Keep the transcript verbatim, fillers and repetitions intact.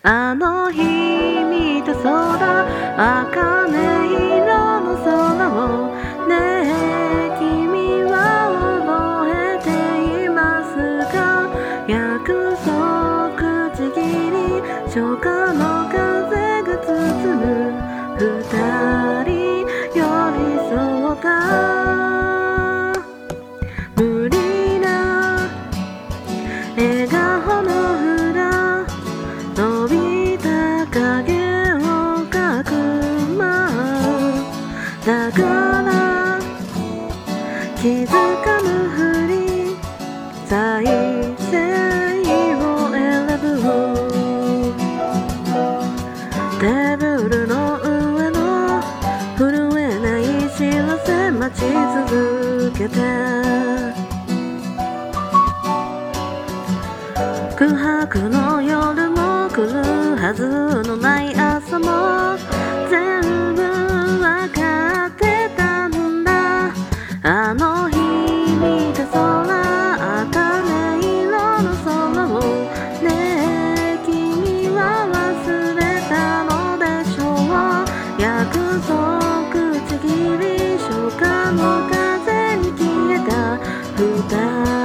あの日見た空、茜色の空をねえ君は覚えていますか？約束ちぎり初夏の風が包む二人寄り添った無理な笑顔の裏伸びた影をかくまうだから気づかぬふり再生を選ぶテーブルの上の震えない知らせ待ち続けて空白の夜も来るはずのない朝も全部わかってたんだ。あの日見た空、茜色の空をねえ君は忘れたのでしょう。約束ちぎり初夏の風に消えた二人